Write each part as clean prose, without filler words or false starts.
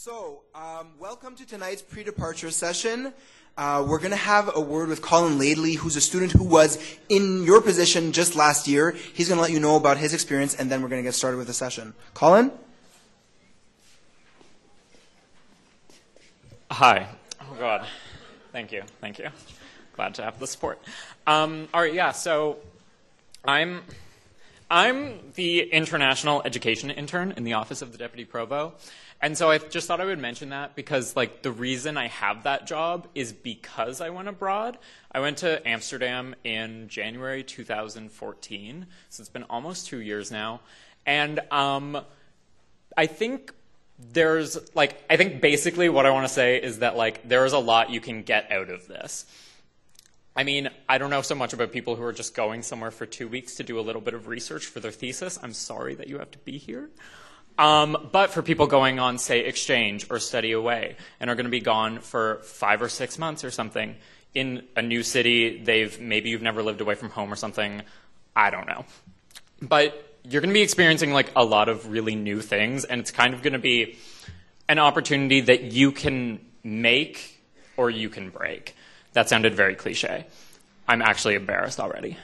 Welcome to tonight's pre-departure session. We're going to have a word with Colin Laidley, who's a student who was in your position just last year. He's going to let you know about his experience, and then we're going to get started with the session. Colin? Hi. Oh, God. Thank you. Thank you. Glad to have the support. All right, yeah, so I'm the international education intern in the office of the deputy provost. And so I just thought I would mention that because, the reason I have that job is because I went abroad. I went to Amsterdam in January 2014, so it's been almost 2 years now. And I think basically what I want to say is that, there is a lot you can get out of this. I mean, I don't know so much about people who are just going somewhere for 2 weeks to do a little bit of research for their thesis. I'm sorry that you have to be here. But for people going on, say, exchange or study away and are going to be gone for 5 or 6 months or something in a new city, maybe you've never lived away from home or something, I don't know. But you're going to be experiencing a lot of really new things, and it's kind of going to be an opportunity that you can make or you can break. That sounded very cliche. I'm actually embarrassed already.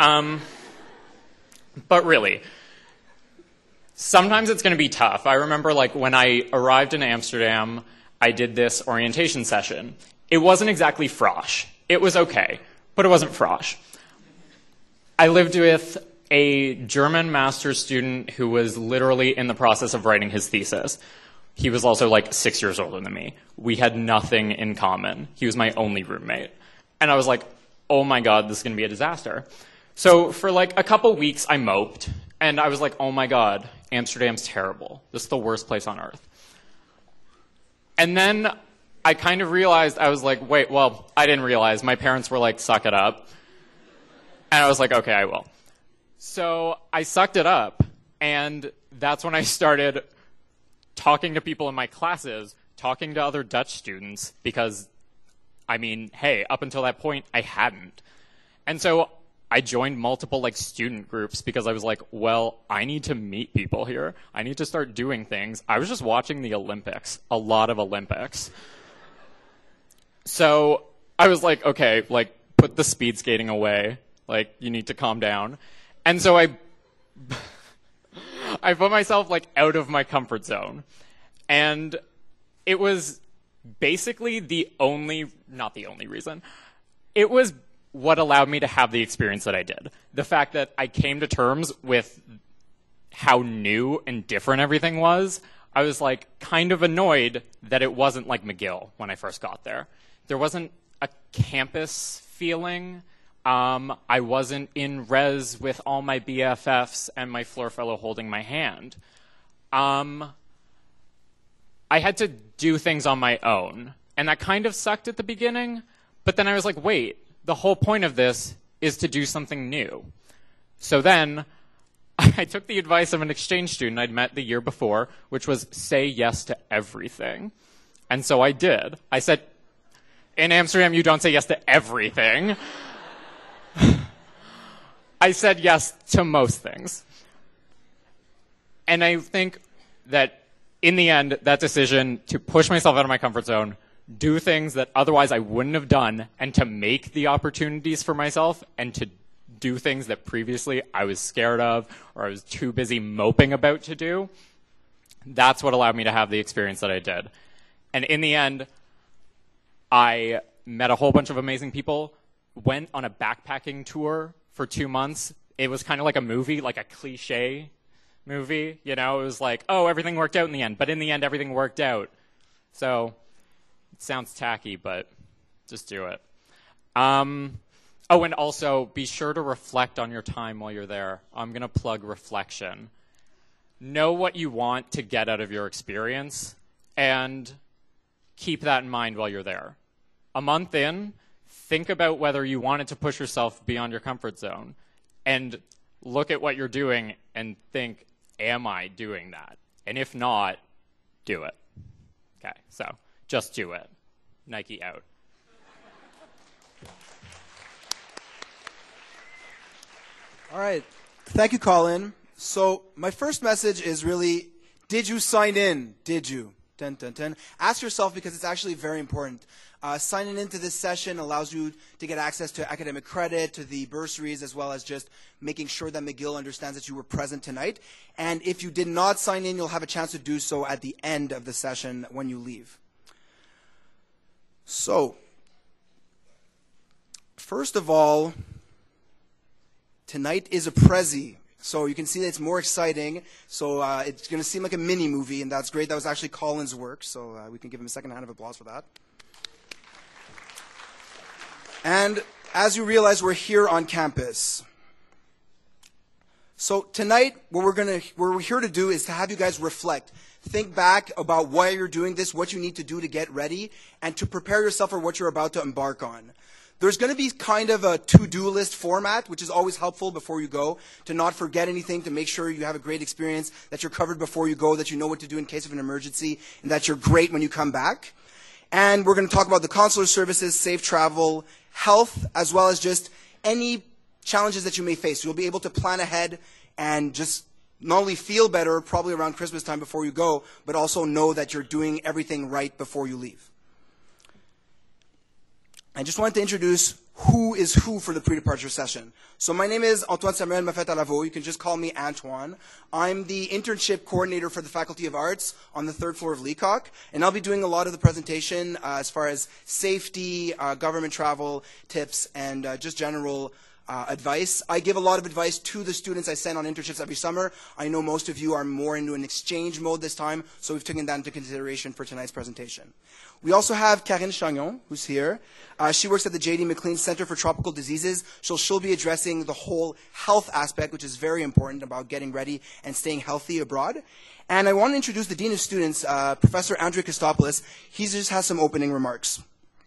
But really, sometimes it's going to be tough. I remember when I arrived in Amsterdam, I did this orientation session. It wasn't exactly frosh. It was okay, but it wasn't frosh. I lived with a German master's student who was literally in the process of writing his thesis. He was also 6 years older than me. We had nothing in common. He was my only roommate. And I was like, oh my God, this is going to be a disaster. So for a couple weeks, I moped. And I was like, oh my God, Amsterdam's terrible. This is the worst place on earth. And then I kind of realized, I was like, wait, well, I didn't realize. My parents were like, suck it up. And I was like, okay, I will. So I sucked it up. And that's when I started talking to people in my classes, talking to other Dutch students, because, hey, up until that point, I hadn't. And so I joined multiple student groups because I was like, well, I need to meet people here. I need to start doing things. I was just watching the Olympics, a lot of Olympics. So I was like, okay, put the speed skating away. You need to calm down. And so I put myself out of my comfort zone. And it was basically not the only reason. It was what allowed me to have the experience that I did. The fact that I came to terms with how new and different everything was. I was kind of annoyed that it wasn't like McGill when I first got there. There wasn't a campus feeling. I wasn't in res with all my BFFs and my floor fellow holding my hand. I had to do things on my own, and that kind of sucked at the beginning, but then I was like, wait, the whole point of this is to do something new. So then I took the advice of an exchange student I'd met the year before, which was say yes to everything. And so I did. I said, in Amsterdam, you don't say yes to everything. I said yes to most things. And I think that in the end, that decision to push myself out of my comfort zone, do things that otherwise I wouldn't have done, and to make the opportunities for myself, and to do things that previously I was scared of or I was too busy moping about to do, that's what allowed me to have the experience that I did. And in the end, I met a whole bunch of amazing people, went on a backpacking tour for 2 months. It was kind of like a movie, like a cliche movie. It was like, oh, everything worked out in the end. But in the end, everything worked out. So it sounds tacky, but just do it. Oh, and also be sure to reflect on your time while you're there. I'm going to plug reflection. Know what you want to get out of your experience, and keep that in mind while you're there. A month in, think about whether you wanted to push yourself beyond your comfort zone, and look at what you're doing and think, am I doing that? And if not, do it. Okay, so just do it. Nike out. All right. Thank you, Colin. So my first message is really, did you sign in? Did you? Dun, dun, dun. Ask yourself, because it's actually very important. Signing into this session allows you to get access to academic credit, to the bursaries, as well as just making sure that McGill understands that you were present tonight. And if you did not sign in, you'll have a chance to do so at the end of the session when you leave. So, first of all, tonight is a Prezi. So you can see that it's more exciting. So it's going to seem like a mini movie, and that's great. That was actually Colin's work, so we can give him a second round of applause for that. And as you realize, we're here on campus. So tonight, what we're here to do is to have you guys reflect. Think back about why you're doing this, what you need to do to get ready, and to prepare yourself for what you're about to embark on. There's going to be kind of a to-do list format, which is always helpful before you go, to not forget anything, to make sure you have a great experience, that you're covered before you go, that you know what to do in case of an emergency, and that you're great when you come back. And we're going to talk about the consular services, safe travel, health, as well as just any challenges that you may face. You'll be able to plan ahead and just not only feel better probably around Christmas time before you go, but also know that you're doing everything right before you leave. I just wanted to introduce who is who for the pre-departure session. So my name is Antoine Samuel Mafet-Alavo. You can just call me Antoine. I'm the internship coordinator for the Faculty of Arts on the 3rd floor of Leacock, and I'll be doing a lot of the presentation as far as safety, government travel tips, and just general advice. I give a lot of advice to the students I send on internships every summer. I know most of you are more into an exchange mode this time, so we've taken that into consideration for tonight's presentation. We also have Karine Chagnon, who's here. She works at the J.D. McLean Center for Tropical Diseases, so she'll be addressing the whole health aspect, which is very important about getting ready and staying healthy abroad. And I want to introduce the Dean of Students, Professor Andrew Christopoulos. He just has some opening remarks.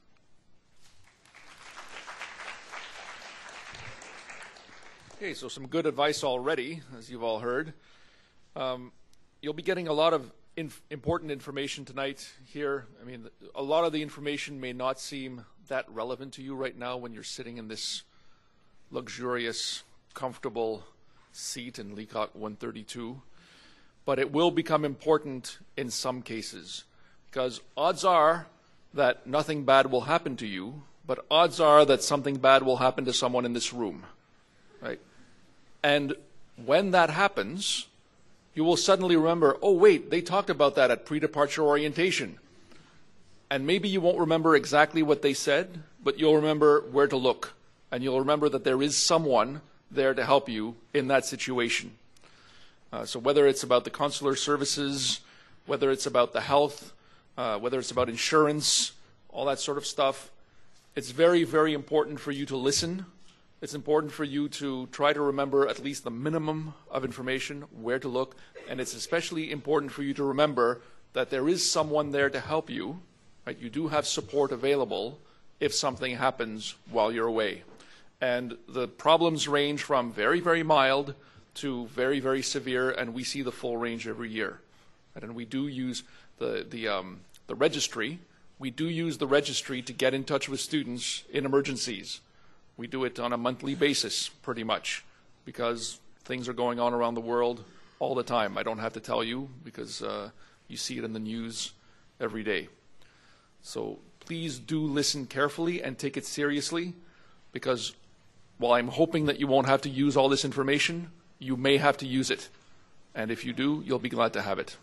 Okay, so some good advice already, as you've all heard. You'll be getting a lot of important information tonight here. I mean, a lot of the information may not seem that relevant to you right now when you're sitting in this luxurious, comfortable seat in Leacock 132, but it will become important in some cases, because odds are that nothing bad will happen to you, but odds are that something bad will happen to someone in this room, right? And when that happens, you will suddenly remember, oh wait, they talked about that at pre-departure orientation. And maybe you won't remember exactly what they said, but you'll remember where to look. And you'll remember that there is someone there to help you in that situation. So whether it's about the consular services, whether it's about the health, whether it's about insurance, all that sort of stuff, it's very, very important for you to listen. It's important for you to try to remember at least the minimum of information, where to look, and it's especially important for you to remember that there is someone there to help you, right? You do have support available if something happens while you're away. And the problems range from very, very mild to very, very severe, and we see the full range every year. And we do use the registry. We do use the registry to get in touch with students in emergencies. We do it on a monthly basis, pretty much, because things are going on around the world all the time. I don't have to tell you, because you see it in the news every day. So please do listen carefully and take it seriously, because while I'm hoping that you won't have to use all this information, you may have to use it. And if you do, you'll be glad to have it.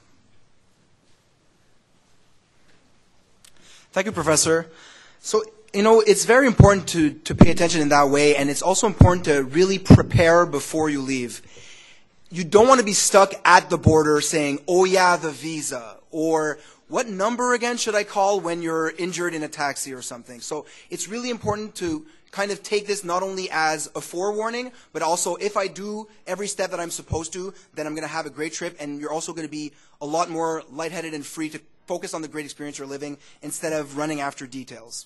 Thank you, Professor. So, you know, it's very important to pay attention in that way, and it's also important to really prepare before you leave. You don't want to be stuck at the border saying, oh yeah, the visa, or what number again should I call when you're injured in a taxi or something. So it's really important to kind of take this not only as a forewarning, but also if I do every step that I'm supposed to, then I'm going to have a great trip, and you're also going to be a lot more lightheaded and free to focus on the great experience you're living instead of running after details.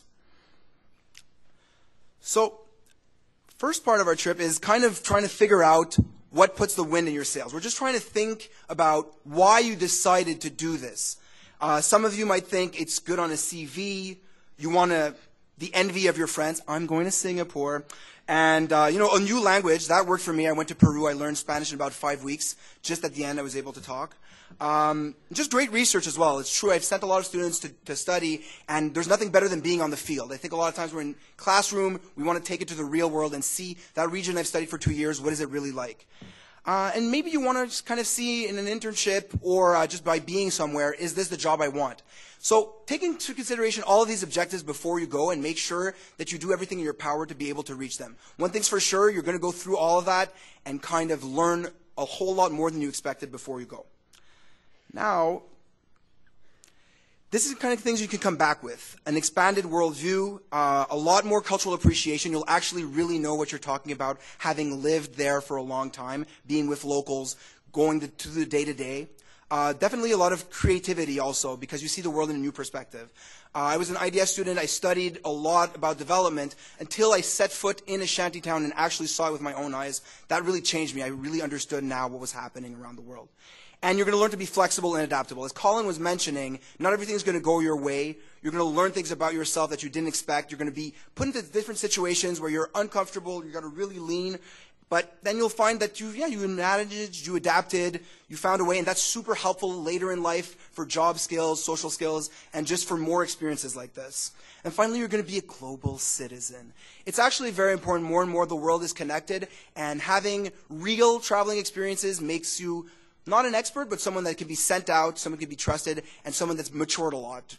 So, first part of our trip is kind of trying to figure out what puts the wind in your sails. We're just trying to think about why you decided to do this. Some of you might think it's good on a CV. You want to the envy of your friends. I'm going to Singapore. And, a new language, that worked for me. I went to Peru. I learned Spanish in about 5 weeks. Just at the end, I was able to talk. Just great research as well. It's true, I've sent a lot of students to study, and there's nothing better than being on the field. I think a lot of times we're in classroom, we want to take it to the real world and see that region I've studied for 2 years, what is it really like? And maybe you want to just kind of see in an internship or just by being somewhere, is this the job I want? So take into consideration all of these objectives before you go and make sure that you do everything in your power to be able to reach them. One thing's for sure, you're going to go through all of that and kind of learn a whole lot more than you expected before you go. Now, this is the kind of things you can come back with. An expanded worldview, a lot more cultural appreciation. You'll actually really know what you're talking about, having lived there for a long time, being with locals, going to the day-to-day. Definitely a lot of creativity also, because you see the world in a new perspective. I was an IDS student. I studied a lot about development until I set foot in a shantytown and actually saw it with my own eyes. That really changed me. I really understood now what was happening around the world. And you're going to learn to be flexible and adaptable. As Colin was mentioning, not everything is going to go your way. You're going to learn things about yourself that you didn't expect. You're going to be put into different situations where you're uncomfortable. You've got to really lean. But then you'll find that you managed, you adapted, you found a way, and that's super helpful later in life for job skills, social skills, and just for more experiences like this. And finally, you're going to be a global citizen. It's actually very important. More and more the world is connected, and having real traveling experiences makes you not an expert, but someone that can be sent out, someone can be trusted, and someone that's matured a lot.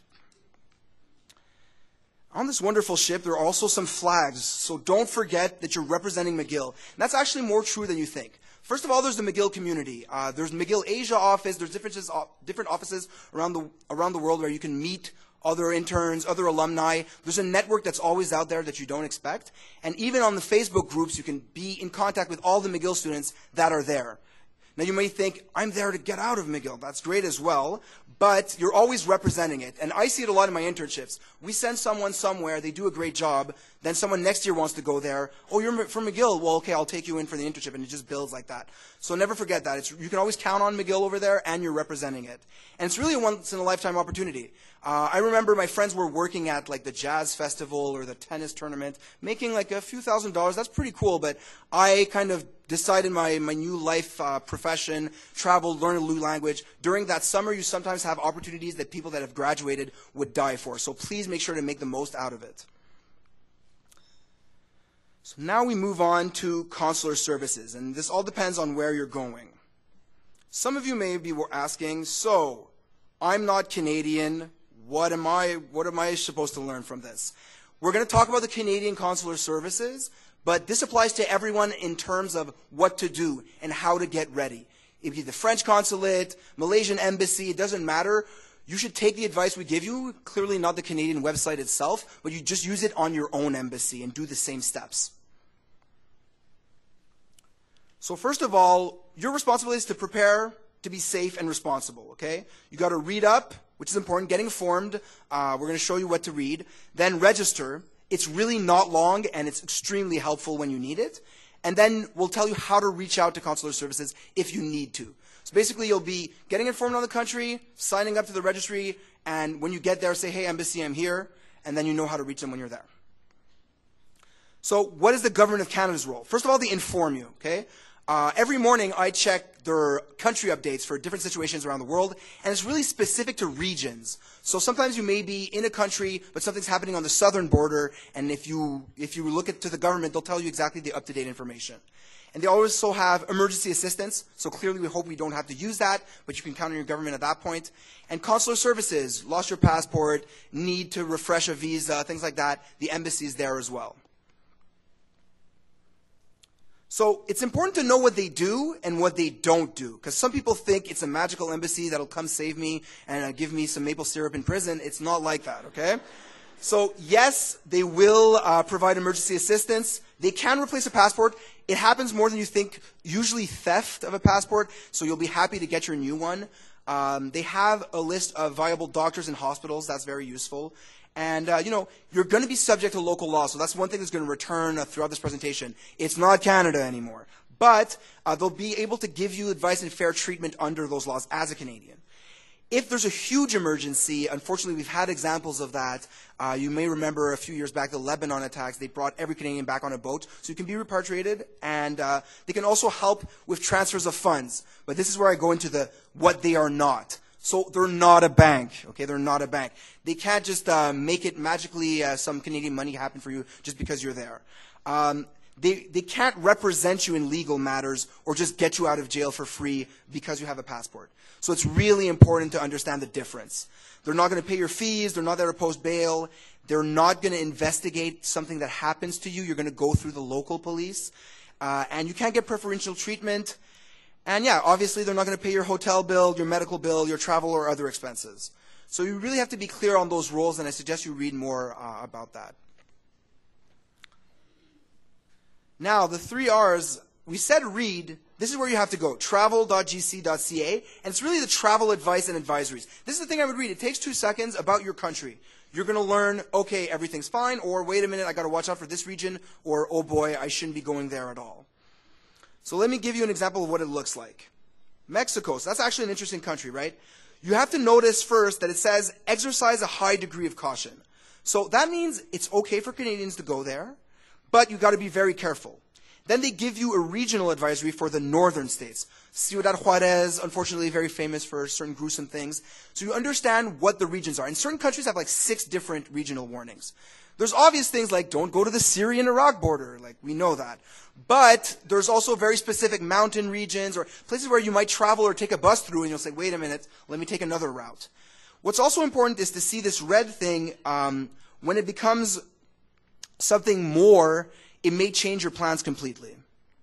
On this wonderful ship, there are also some flags, so don't forget that you're representing McGill. And that's actually more true than you think. First of all, there's the McGill community. There's McGill Asia office. There's different offices around the world where you can meet other interns, other alumni. There's a network that's always out there that you don't expect. And even on the Facebook groups, you can be in contact with all the McGill students that are there. Now, you may think, I'm there to get out of McGill. That's great as well, but you're always representing it. And I see it a lot in my internships. We send someone somewhere, they do a great job, then someone next year wants to go there. Oh, you're from McGill? Well, okay, I'll take you in for the internship, and it just builds like that. So never forget that. You can always count on McGill over there, and you're representing it. And it's really a once-in-a-lifetime opportunity. I remember my friends were working at like the jazz festival or the tennis tournament, making like a few $1,000s. That's pretty cool, but I kind of decided my new life profession, travel, learn a new language. During that summer, you sometimes have opportunities that people that have graduated would die for. So please make sure to make the most out of it. So now we move on to consular services, and this all depends on where you're going. Some of you may be asking, so I'm not Canadian. What am I supposed to learn from this? We're going to talk about the Canadian consular services, but this applies to everyone in terms of what to do and how to get ready. It could be the French consulate, Malaysian embassy, it doesn't matter. You should take the advice we give you, clearly not the Canadian website itself, but you just use it on your own embassy and do the same steps. So first of all, your responsibility is to prepare to be safe and responsible, okay? You got to read up, which is important, getting informed. We're going to show you what to read. Then register. It's really not long, and it's extremely helpful when you need it. And then we'll tell you how to reach out to consular services if you need to. So basically, you'll be getting informed on the country, signing up to the registry, and when you get there, say, hey, embassy, I'm here, and then you know how to reach them when you're there. So what is the Government of Canada's role? First of all, they inform you, okay? Every morning, I check their country updates for different situations around the world, and it's really specific to regions. So sometimes you may be in a country, but something's happening on the southern border, and if you look to the government, they'll tell you exactly the up-to-date information. And they also have emergency assistance, so clearly we hope we don't have to use that, but you can count on your government at that point. And consular services, lost your passport, need to refresh a visa, things like that, the embassy is there as well. So it's important to know what they do and what they don't do, because some people think it's a magical embassy that'll come save me and give me some maple syrup in prison. It's not like that, okay? So yes, they will provide emergency assistance. They can replace a passport. It happens more than you think, usually theft of a passport, so you'll be happy to get your new one. They have a list of viable doctors and hospitals. That's very useful. And, you're going to be subject to local law, so that's one thing that's going to return throughout this presentation. It's not Canada anymore. But they'll be able to give you advice and fair treatment under those laws as a Canadian. If there's a huge emergency, unfortunately we've had examples of that. You may remember a few years back the Lebanon attacks. They brought every Canadian back on a boat, so you can be repatriated, and they can also help with transfers of funds. But this is where I go into what they are not. So they're not a bank, okay? They're not a bank. They can't just make it magically some Canadian money happen for you just because you're there. They can't represent you in legal matters or just get you out of jail for free because you have a passport. So it's really important to understand the difference. They're not going to pay your fees. They're not there to post bail. They're not going to investigate something that happens to you. You're going to go through the local police. And you can't get preferential treatment. And yeah, obviously they're not going to pay your hotel bill, your medical bill, your travel or other expenses. So you really have to be clear on those roles, and I suggest you read more about that. Now, the 3 R's, we said read. This is where you have to go, travel.gc.ca, and it's really the travel advice and advisories. This is the thing I would read. It takes 2 seconds about your country. You're going to learn, okay, everything's fine, or wait a minute, I got to watch out for this region, or oh boy, I shouldn't be going there at all. So let me give you an example of what it looks like. Mexico, so that's actually an interesting country, right? You have to notice first that it says exercise a high degree of caution. So that means it's okay for Canadians to go there, but you got to be very careful. Then they give you a regional advisory for the northern states. Ciudad Juarez, unfortunately very famous for certain gruesome things. So you understand what the regions are. And certain countries have like 6 different regional warnings. There's obvious things like don't go to the Syrian-Iraq border, like we know that. But there's also very specific mountain regions or places where you might travel or take a bus through and you'll say, wait a minute, let me take another route. What's also important is to see this red thing, when it becomes something more, it may change your plans completely.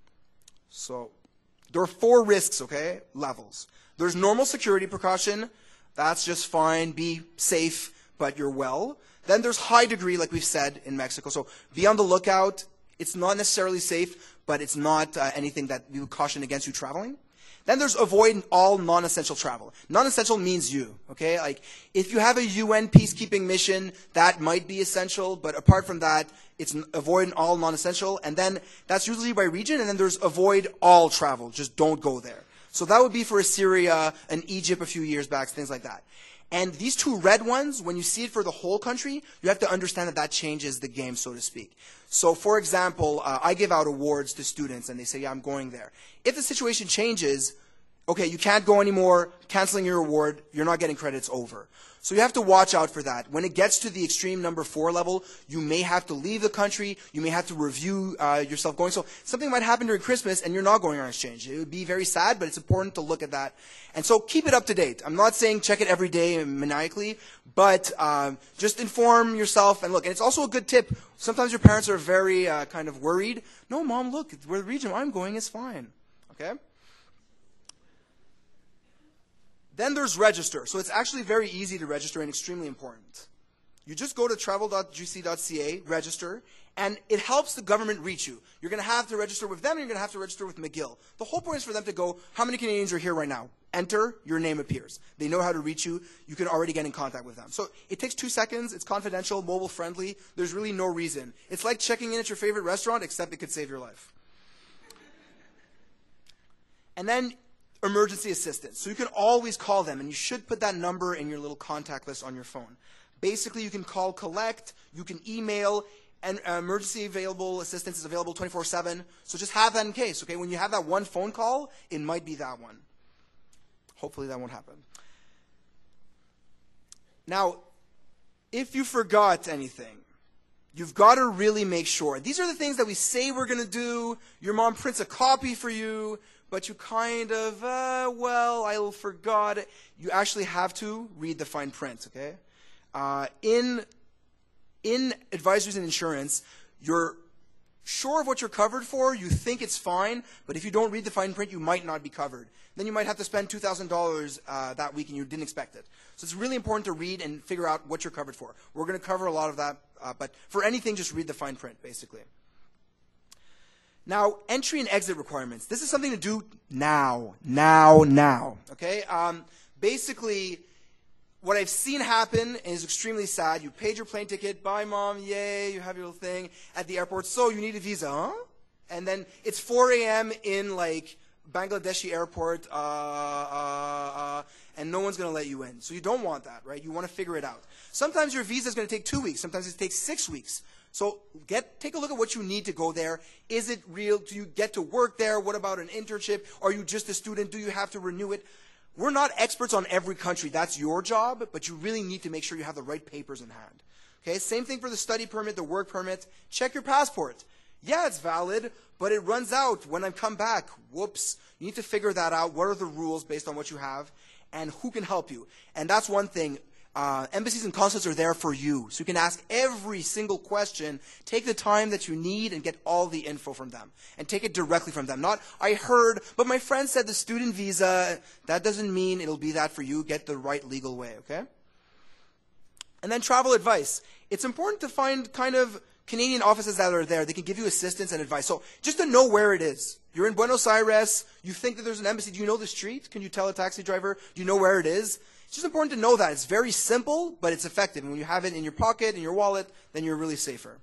So there are 4 risks, okay, levels. There's normal security precaution. That's just fine. Be safe, but you're well. Then there's high degree, like we've said, in Mexico. So be on the lookout. It's not necessarily safe, but it's not anything that we would caution against you traveling. Then there's avoid all non-essential travel. Non-essential means you, okay? Like, if you have a UN peacekeeping mission, that might be essential, but apart from that, it's avoid all non-essential, and then that's usually by region, and then there's avoid all travel. Just don't go there. So that would be for Syria and Egypt a few years back, things like that. And these 2 red ones, when you see it for the whole country, you have to understand that that changes the game, so to speak. So, for example, I give out awards to students, and they say, yeah, I'm going there. If the situation changes, okay, you can't go anymore, canceling your award, you're not getting credits, over. So you have to watch out for that. When it gets to the extreme number 4 level, you may have to leave the country, you may have to review yourself going. So something might happen during Christmas and you're not going on exchange. It would be very sad, but it's important to look at that. And so keep it up to date. I'm not saying check it every day maniacally, but just inform yourself. And look, and it's also a good tip. Sometimes your parents are very kind of worried. No, Mom, look, where the region I'm going is fine. Okay? Then there's register. So it's actually very easy to register and extremely important. You just go to travel.gc.ca, register, and it helps the government reach you. You're going to have to register with them, and you're going to have to register with McGill. The whole point is for them to go, how many Canadians are here right now? Enter, your name appears. They know how to reach you. You can already get in contact with them. So it takes 2 seconds. It's confidential, mobile friendly. There's really no reason. It's like checking in at your favorite restaurant, except it could save your life. And then emergency assistance. So you can always call them, and you should put that number in your little contact list on your phone. Basically, you can call collect, you can email, and emergency available assistance is available 24/7. So just have that in case, okay? When you have that one phone call, it might be that one. Hopefully that won't happen. Now, if you forgot anything, you've got to really make sure. These are the things that we say we're going to do. Your mom prints a copy for you, but you kind of, well, I forgot it. You actually have to read the fine print, okay? In advisories and insurance, you're sure of what you're covered for, you think it's fine, but if you don't read the fine print, you might not be covered. Then you might have to spend $2,000 that week and you didn't expect it. So it's really important to read and figure out what you're covered for. We're going to cover a lot of that, but for anything, just read the fine print, basically. Now, entry and exit requirements. This is something to do now, okay? Basically, what I've seen happen is extremely sad. You paid your plane ticket, bye mom, yay, you have your little thing at the airport. So you need a visa, huh? And then it's 4 a.m. in like Bangladeshi airport, and no one's going to let you in. So you don't want that, right? You want to figure it out. Sometimes your visa is going to take 2 weeks. Sometimes it takes 6 weeks. So take a look at what you need to go there. Is it real? Do you get to work there? What about an internship? Are you just a student? Do you have to renew it? We're not experts on every country. That's your job, but you really need to make sure you have the right papers in hand. Okay, same thing for the study permit, the work permit. Check your passport. Yeah, it's valid, but it runs out when I come back. Whoops. You need to figure that out. What are the rules based on what you have, and who can help you? And that's one thing. Embassies and consulates are there for you, so you can ask every single question. Take the time that you need and get all the info from them, and take it directly from them. Not, I heard, but my friend said the student visa, that doesn't mean it'll be that for you. Get the right legal way, okay? And then travel advice. It's important to find kind of Canadian offices that are there. They can give you assistance and advice. So just to know where it is. You're in Buenos Aires. You think that there's an embassy. Do you know the street? Can you tell a taxi driver? Do you know where it is? It's just important to know that. It's very simple, but it's effective. And when you have it in your pocket, in your wallet, then you're really safer.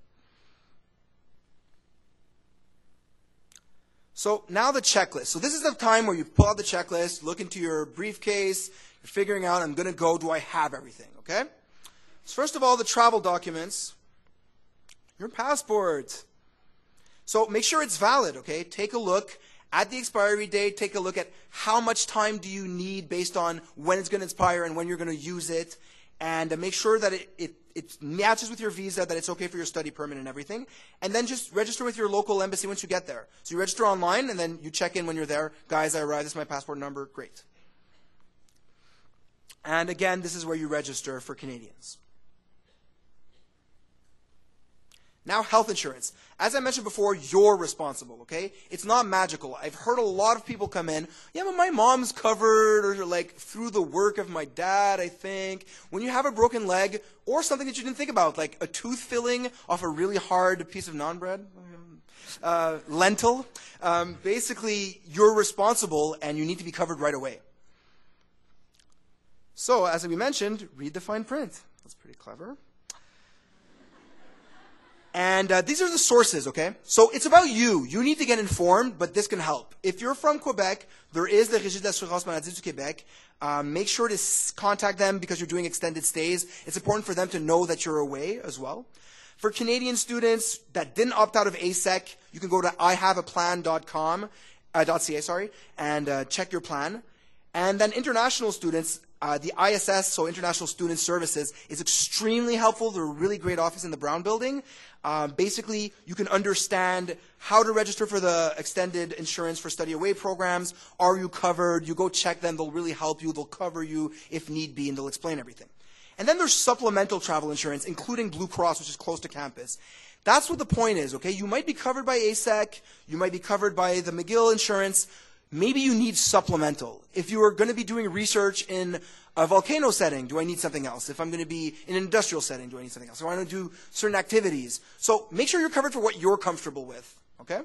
So now the checklist. So this is the time where you pull out the checklist, look into your briefcase, you're figuring out, I'm going to go, do I have everything, okay? So first of all, the travel documents. Your passport. So make sure it's valid, okay? Take a look at the expiry date. Take a look at how much time do you need based on when it's going to expire and when you're going to use it. And make sure that it matches with your visa, that it's okay for your study permit and everything. And then just register with your local embassy once you get there. So you register online, and then you check in when you're there. Guys, I arrived. This is my passport number. Great. And again, this is where you register for Canadians. Now, health insurance. As I mentioned before, you're responsible, okay? It's not magical. I've heard a lot of people come in, yeah, but my mom's covered, or like through the work of my dad, I think. When you have a broken leg, or something that you didn't think about, like a tooth filling off a really hard piece of naan bread, lentil, basically, you're responsible and you need to be covered right away. So, as we mentioned, read the fine print. That's pretty clever. And these are the sources, okay? So it's about you. You need to get informed, but this can help. If you're from Quebec, there is the Régie d'assurance maladie du Québec. Make sure to contact them because you're doing extended stays. It's important for them to know that you're away as well. For Canadian students that didn't opt out of ASEC, you can go to ihaveaplan.com, .ca, and check your plan. And then international students, the ISS, so International Student Services, is extremely helpful. They're a really great office in the Brown Building. Basically, you can understand how to register for the extended insurance for study away programs. Are you covered? You go check them. They'll really help you. They'll cover you if need be, and they'll explain everything. And then there's supplemental travel insurance, including Blue Cross, which is close to campus. That's what the point is, okay? You might be covered by ASEC. You might be covered by the McGill insurance. Maybe you need supplemental. If you are going to be doing research in a volcano setting, do I need something else? If I'm going to be in an industrial setting, do I need something else? If I want to do certain activities. So make sure you're covered for what you're comfortable with, okay?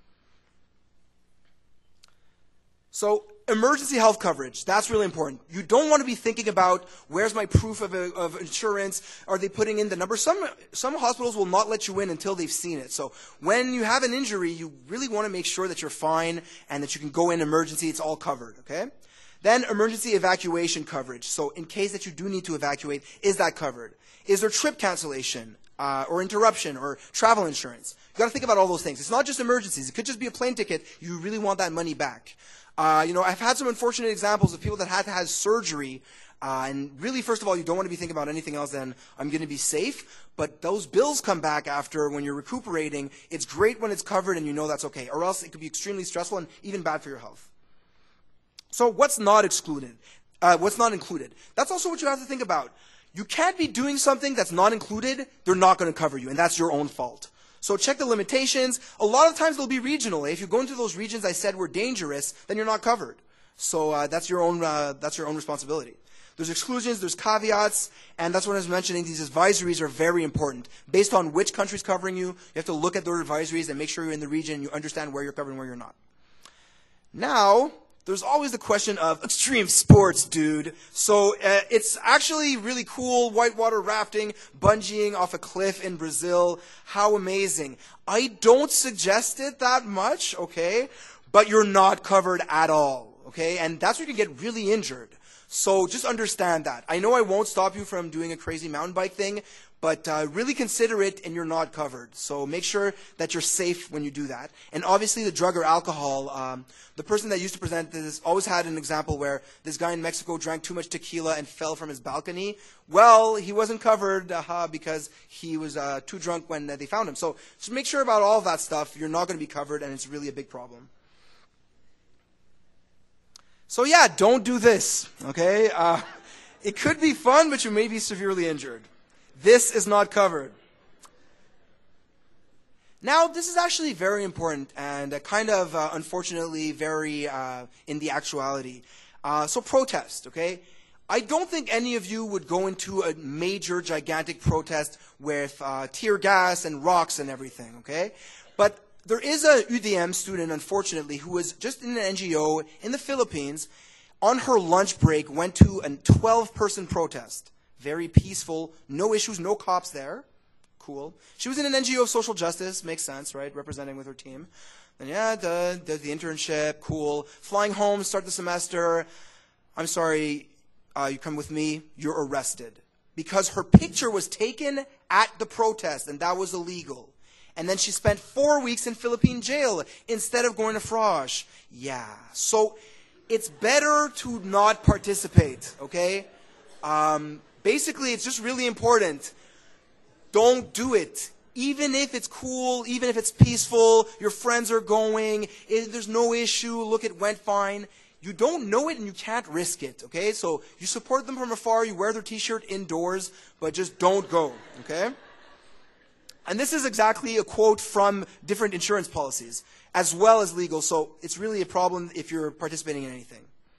So emergency health coverage, that's really important. You don't want to be thinking about, where's my proof of insurance? Are they putting in the number? Some hospitals will not let you in until they've seen it. So when you have an injury, you really want to make sure that you're fine and that you can go in emergency. It's all covered, okay? Then emergency evacuation coverage. So in case that you do need to evacuate, is that covered? Is there trip cancellation or interruption or travel insurance? You've got to think about all those things. It's not just emergencies. It could just be a plane ticket. You really want that money back. I've had some unfortunate examples of people that had to have surgery, and really, first of all, you don't want to be thinking about anything else than I'm going to be safe, but those bills come back after when you're recuperating. It's great when it's covered and you know that's okay, or else it could be extremely stressful and even bad for your health. So what's not excluded? What's not included? That's also what you have to think about. You can't be doing something that's not included. They're not going to cover you, and that's your own fault. So check the limitations. A lot of times they'll be regional. If you go into those regions I said were dangerous, then you're not covered. So that's your own responsibility. There's exclusions, there's caveats, and that's what I was mentioning. These advisories are very important. Based on which country's covering you, you have to look at those advisories and make sure you're in the region and you understand where you're covered and where you're not. Now, there's always the question of extreme sports, dude. So it's actually really cool, whitewater rafting, bungeeing off a cliff in Brazil. How amazing. I don't suggest it that much, okay? But you're not covered at all, okay? And that's where you can get really injured. So just understand that. I know I won't stop you from doing a crazy mountain bike thing, but really consider it and you're not covered. So make sure that you're safe when you do that. And obviously the drug or alcohol, the person that used to present this always had an example where this guy in Mexico drank too much tequila and fell from his balcony. Well, he wasn't covered because he was too drunk when they found him. So just make sure about all of that stuff. You're not going to be covered and it's really a big problem. So yeah, don't do this, okay? It could be fun, but you may be severely injured. This is not covered. Now, this is actually very important and kind of, unfortunately, very in the actuality. So protest, okay? I don't think any of you would go into a major, gigantic protest with tear gas and rocks and everything, okay? But there is a UDM student, unfortunately, who was just in an NGO in the Philippines. On her lunch break, went to a 12-person protest. Very peaceful, no issues, no cops there. Cool. She was in an NGO of social justice, makes sense, right? Representing with her team. And yeah, does the internship, cool. Flying home, start the semester. I'm sorry, you come with me, you're arrested. Because her picture was taken at the protest, and that was illegal. And then she spent 4 weeks in Philippine jail instead of going to Frosh. Yeah. So it's better to not participate, okay? Basically, it's just really important. Don't do it. Even if it's cool, even if it's peaceful, your friends are going, there's no issue, look, it went fine. You don't know it and you can't risk it, okay? So you support them from afar, you wear their t-shirt indoors, but just don't go, okay? And this is exactly a quote from different insurance policies, as well as legal, so it's really a problem if you're participating in anything.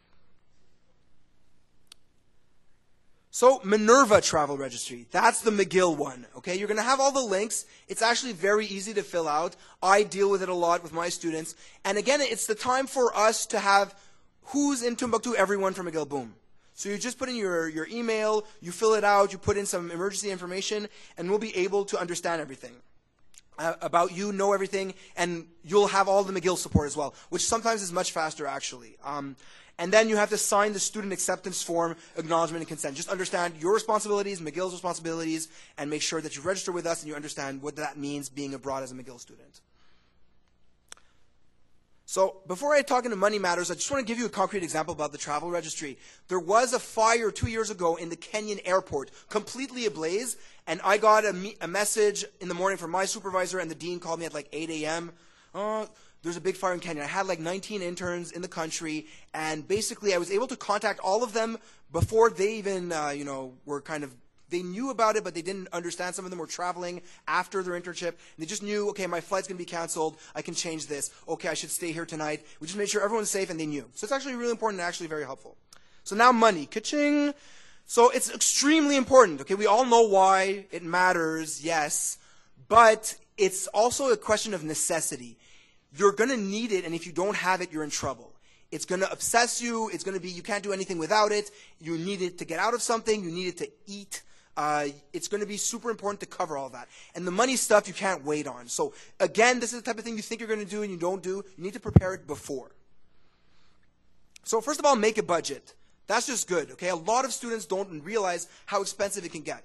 So Minerva Travel Registry, that's the McGill one, okay? You're going to have all the links. It's actually very easy to fill out. I deal with it a lot with my students. And again, it's the time for us to have who's in Timbuktu, everyone from McGill, boom. So you just put in your email, you fill it out, you put in some emergency information, and we'll be able to understand everything about you, know everything, and you'll have all the McGill support as well, which sometimes is much faster, actually. And then you have to sign the student acceptance form, acknowledgement and consent. Just understand your responsibilities, McGill's responsibilities, and make sure that you register with us and you understand what that means being abroad as a McGill student. So before I talk into money matters, I just want to give you a concrete example about the travel registry. There was a fire 2 years ago in the Kenyan airport, completely ablaze, and I got a message in the morning from my supervisor, and the dean called me at like 8 a.m. There's a big fire in Kenya. I had like 19 interns in the country, and basically I was able to contact all of them before they even, were kind of, they knew about it, but they didn't understand. Some of them were traveling after their internship. They just knew, okay, my flight's going to be canceled. I can change this. Okay, I should stay here tonight. We just made sure everyone's safe, and they knew. So it's actually really important and actually very helpful. So now money. Ka-ching. So it's extremely important. Okay, we all know why it matters, yes, but it's also a question of necessity. You're going to need it, and if you don't have it, you're in trouble. It's going to obsess you. It's going to be, you can't do anything without it. You need it to get out of something. You need it to eat. It's going to be super important to cover all that. And the money stuff you can't wait on. So again, this is the type of thing you think you're going to do and you don't do. You need to prepare it before. So first of all, make a budget. That's just good, okay? A lot of students don't realize how expensive it can get.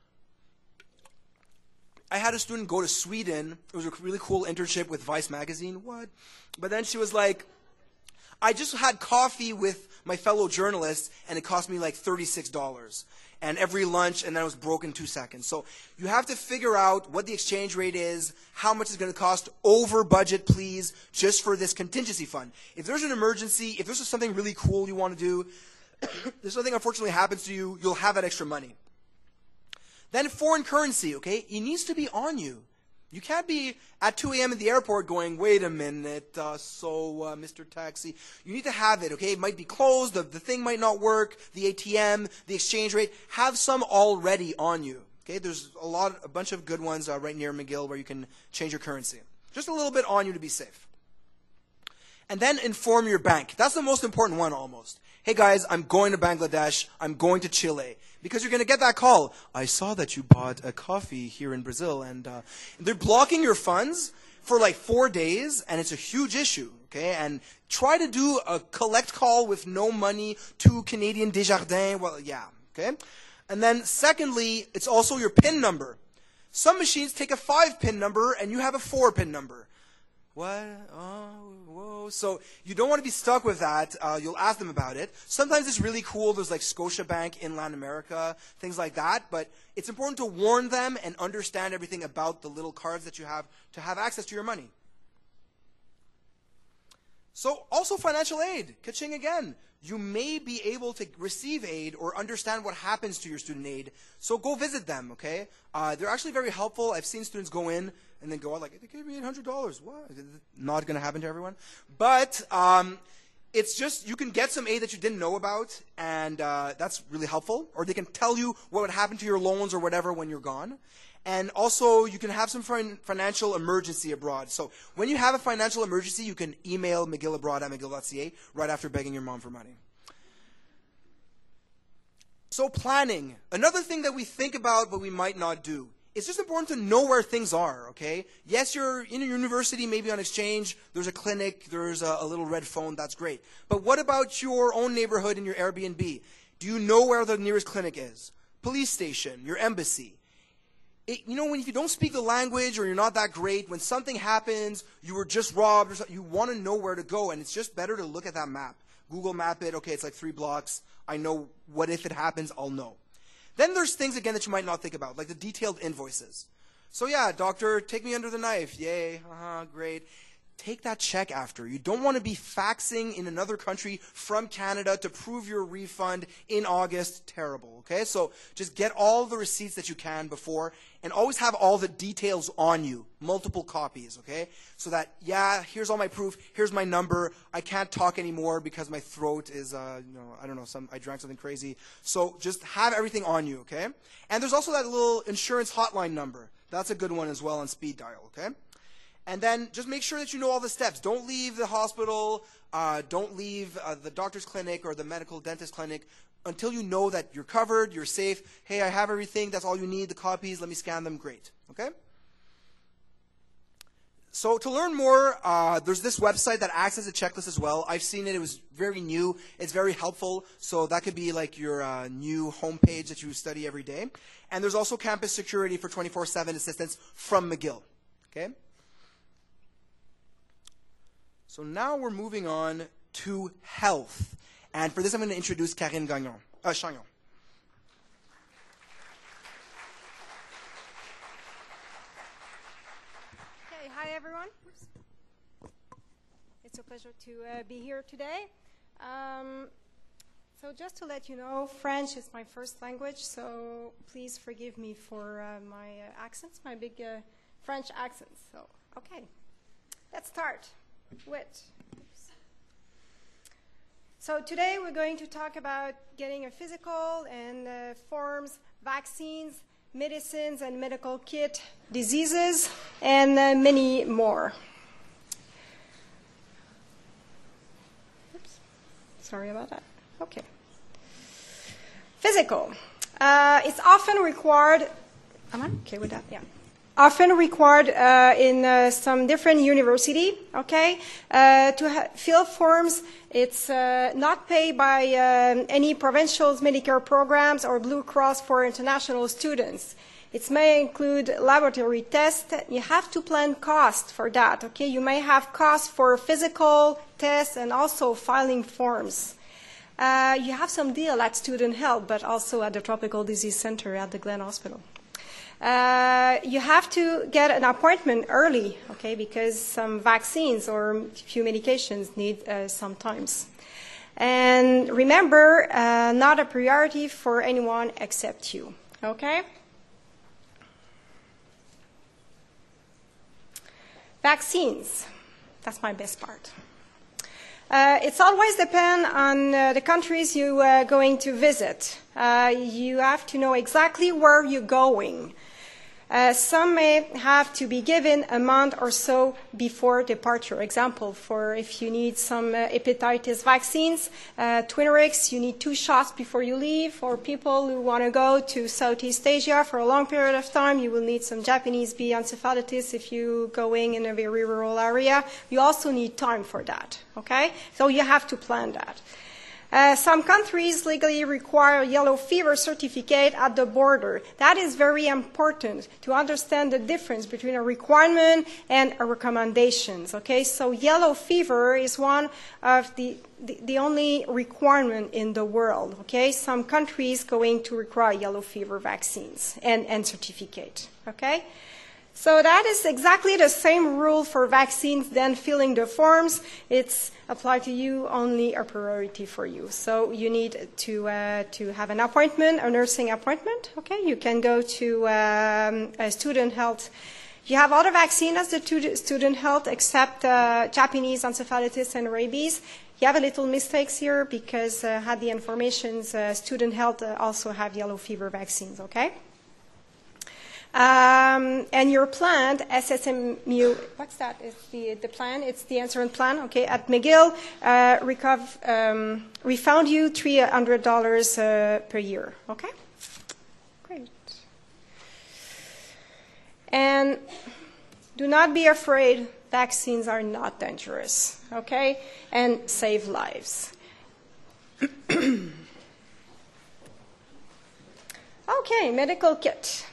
I had a student go to Sweden. It was a really cool internship with Vice magazine. What? But then she was like, I just had coffee with my fellow journalists, and it cost me like $36. And every lunch, and then it was broke in 2 seconds. So you have to figure out what the exchange rate is, how much it's going to cost, over budget, please, just for this contingency fund. If there's an emergency, if there's something really cool you want to do, if something unfortunately happens to you, you'll have that extra money. Then foreign currency, okay? It needs to be on you. You can't be at 2 a.m. at the airport going, wait a minute, Mr. Taxi. You need to have it, okay? It might be closed, the thing might not work, the ATM, the exchange rate. Have some already on you, okay? There's a bunch of good ones right near McGill where you can change your currency. Just a little bit on you to be safe. And then inform your bank. That's the most important one almost. Hey guys, I'm going to Bangladesh, I'm going to Chile. Because you're going to get that call. I saw that you bought a coffee here in Brazil, and they're blocking your funds for like 4 days, and it's a huge issue. okay? And try to do a collect call with no money to Canadian Desjardins. Well, yeah, okay? And then secondly, it's also your PIN number. Some machines take a 5-pin number and you have a 4-pin number. What? Oh, whoa. So you don't want to be stuck with that. You'll ask them about it. Sometimes it's really cool. There's like Scotiabank in Latin America, things like that. But it's important to warn them and understand everything about the little cards that you have to have access to your money. So also financial aid. Ka-ching again. You may be able to receive aid or understand what happens to your student aid. So go visit them, okay? They're actually very helpful. I've seen students go in and then go out like, they gave me $800. What? Not going to happen to everyone. But it's just, you can get some aid that you didn't know about, and that's really helpful. Or they can tell you what would happen to your loans or whatever when you're gone. And also, you can have some financial emergency abroad. So when you have a financial emergency, you can email mcgillabroad@mcgill.ca right after begging your mom for money. So planning. Another thing that we think about but we might not do. It's just important to know where things are, okay? Yes, you're in a university, maybe on exchange. There's a clinic. There's a little red phone. That's great. But what about your own neighborhood and your Airbnb? Do you know where the nearest clinic is? Police station, your embassy. When if you don't speak the language or you're not that great, when something happens, you were just robbed, or something, you want to know where to go, and it's just better to look at that map. Google map it. Okay, it's like 3 blocks. I know what if it happens, I'll know. Then there's things, again, that you might not think about, like the detailed invoices. So yeah, doctor, take me under the knife. Yay, great. Take that check after. You don't want to be faxing in another country from Canada to prove your refund in August. Terrible, okay? So just get all the receipts that you can before, and always have all the details on you, multiple copies, okay? So that, yeah, here's all my proof, here's my number, I can't talk anymore because my throat is, I don't know, I drank something crazy. So just have everything on you, okay? And there's also that little insurance hotline number. That's a good one as well on speed dial, okay? And then just make sure that you know all the steps. Don't leave the hospital, don't leave the doctor's clinic or the medical dentist clinic until you know that you're covered, you're safe. Hey, I have everything, that's all you need, the copies, let me scan them, great. Okay? So to learn more, there's this website that acts as a checklist as well. I've seen it, it was very new, it's very helpful, so that could be like your new homepage that you study every day. And there's also campus security for 24/7 assistance from McGill. Okay? So now we're moving on to health. And for this, I'm going to introduce Karine Chagnon. Okay, hi everyone. It's a pleasure to be here today. So just to let you know, French is my first language, so please forgive me for my accents, my big French accents. So, okay, let's start. So today we're going to talk about getting a physical and forms, vaccines, medicines and medical kit, diseases, and many more. Oops. Sorry about that. Okay. Physical. It's often required. Am I okay with that? Yeah. Often required in some different university, okay? To fill forms, it's not paid by any provincial Medicare programs or Blue Cross for international students. It may include laboratory tests. You have to plan cost for that, okay? You may have costs for physical tests and also filing forms. You have some deal at Student Health, but also at the Tropical Disease Center at the Glen Hospital. You have to get an appointment early, okay, because some vaccines or few medications need sometimes. And remember, not a priority for anyone except you, okay? Vaccines, that's my best part. It's always depend on the countries you are going to visit. You have to know exactly where you're going. Some may have to be given a month or so before departure. Example, for if you need some hepatitis vaccines, Twinrix, you need 2 shots before you leave. For people who want to go to Southeast Asia for a long period of time, you will need some Japanese B encephalitis if you're going in a very rural area. You also need time for that, okay? So you have to plan that. Some countries legally require a yellow fever certificate at the border. That is very important to understand the difference between a requirement and a recommendations. Okay, so yellow fever is one of the only requirement in the world. Okay, some countries going to require yellow fever vaccines and certificate. Okay. So that is exactly the same rule for vaccines than filling the forms. It's applied to you, only a priority for you. So you need to have an appointment, a nursing appointment. Okay, you can go to a student health. You have other vaccines as the student health except Japanese encephalitis and rabies. You have a little mistakes here because had the information, student health also have yellow fever vaccines, okay? And your plan, SSMU, what's that? It's the plan, it's the insurance plan, okay, at McGill, refund you $300 per year, okay? Great. And do not be afraid, vaccines are not dangerous, okay? And save lives. Okay, medical kit.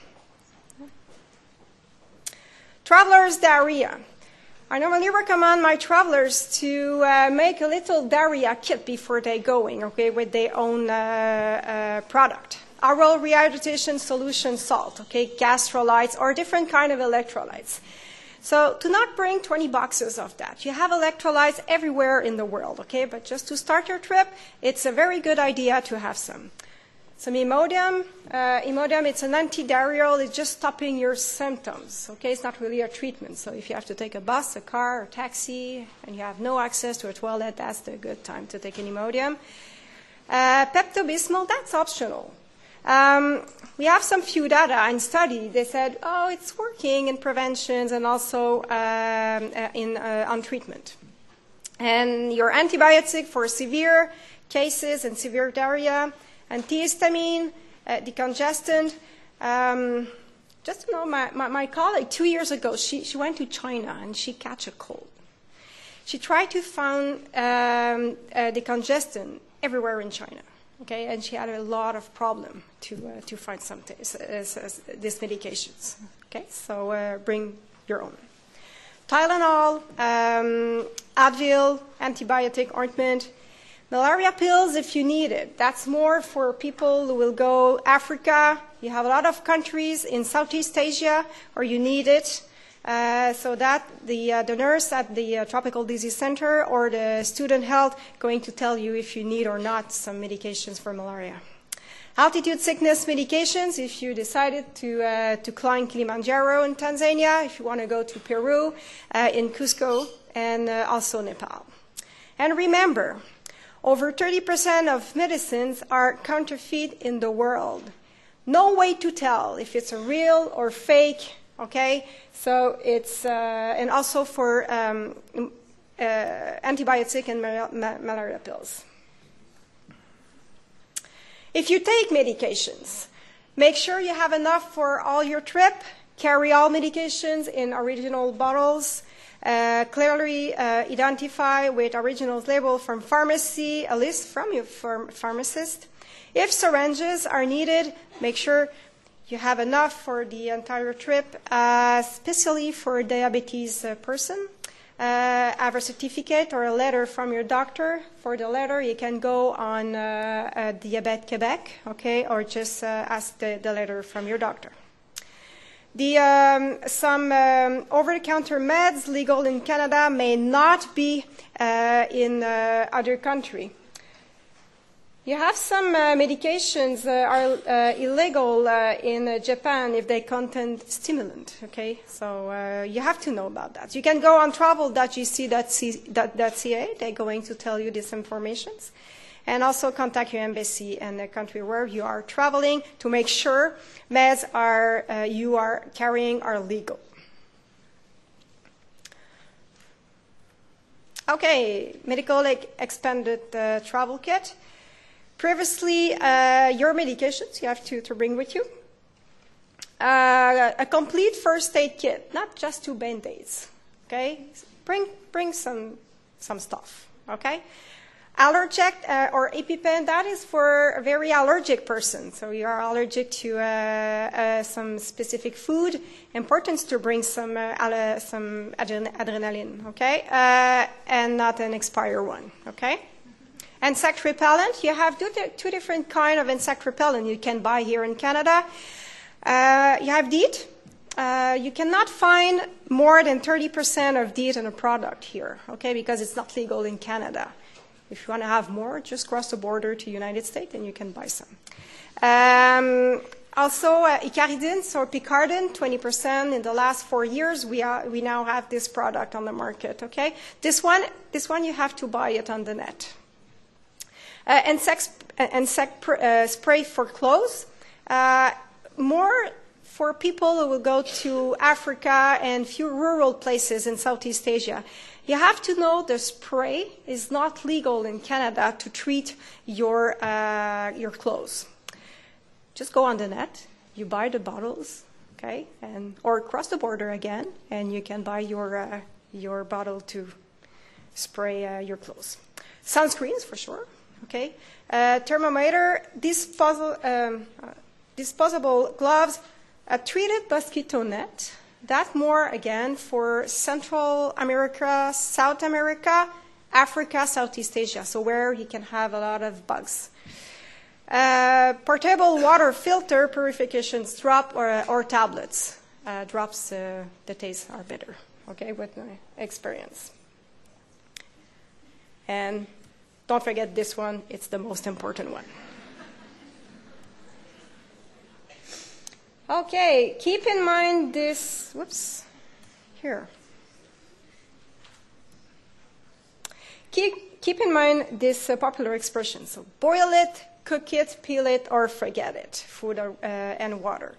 Traveler's diarrhea. I normally recommend my travelers to make a little diarrhea kit before they going, okay, with their own product. Oral rehydration solution salt, okay, gastrolytes, or different kind of electrolytes. So do not bring 20 boxes of that. You have electrolytes everywhere in the world, okay, but just to start your trip, it's a very good idea to have some. Some Imodium. Imodium, it's an antidiarrheal. It's just stopping your symptoms. Okay, it's not really a treatment. So if you have to take a bus, a car, or taxi, and you have no access to a toilet, that's the good time to take an Imodium. Pepto-Bismol, that's optional. We have some few data and study. They said, oh, it's working in preventions and also on treatment. And your antibiotic for severe cases and severe diarrhea. Antihistamine, decongestant. Just to know, my colleague 2 years ago, she went to China and she catch a cold. She tried to find decongestant everywhere in China, okay, and she had a lot of problem to find these medications. Okay, so bring your own. Tylenol, Advil, antibiotic ointment. Malaria pills if you need it. That's more for people who will go Africa. You have a lot of countries in Southeast Asia where you need it. So that the nurse at the Tropical Disease Center or the student health going to tell you if you need or not some medications for malaria. Altitude sickness medications if you decided to climb Kilimanjaro in Tanzania, if you want to go to Peru, in Cusco, and also Nepal. And remember, over 30% of medicines are counterfeit in the world. No way to tell if it's a real or fake, okay? So it's, and also for antibiotic and malaria pills. If you take medications, make sure you have enough for all your trip. Carry all medications in original bottles. Clearly identify with originals label from pharmacy, a list from your pharmacist. If syringes are needed, make sure you have enough for the entire trip, especially for a diabetes person. Have a certificate or a letter from your doctor. For the letter, you can go on Diabète Québec, okay, or just ask the letter from your doctor. Some over-the-counter meds legal in Canada may not be in other country. You have some medications are illegal in Japan if they contain stimulant. Okay, so you have to know about that. You can go on travel.gc.ca. They're going to tell you this information. and also contact your embassy and the country where you are traveling to make sure meds you are carrying are legal. Okay, medical expanded travel kit. Previously, your medications you have to bring with you. A complete first aid kit, not just 2 Band-Aids. Okay, bring some stuff. Okay, Allerject or EpiPen, that is for a very allergic person. So you are allergic to some specific food. Important to bring some adrenaline. Okay, and not an expired one. Okay. Insect repellent, you have 2 different kinds of insect repellent you can buy here in Canada. You have DEET. You cannot find more than 30% of DEET in a product here, okay, because it's not legal in Canada. If you want to have more, just cross the border to the United States and you can buy some. Also, Icaridin or Picardin, 20%. In the last 4 years, we now have this product on the market, okay? This one you have to buy it on the net. Insect spray for clothes. More for people who will go to Africa and few rural places in Southeast Asia. You have to know the spray is not legal in Canada to treat your clothes. Just go on the net, you buy the bottles, okay, or cross the border again, and you can buy your bottle to spray your clothes. Sunscreens for sure, okay. Thermometer, disposable gloves, a treated mosquito net. That more, again, for Central America, South America, Africa, Southeast Asia, so where you can have a lot of bugs. Portable water filter purifications drop or tablets. Drops, the taste are better, okay, with my experience. And don't forget this one, it's the most important one. Okay, keep in mind this, here. Keep in mind this popular expression. So boil it, cook it, peel it, or forget it, food and water.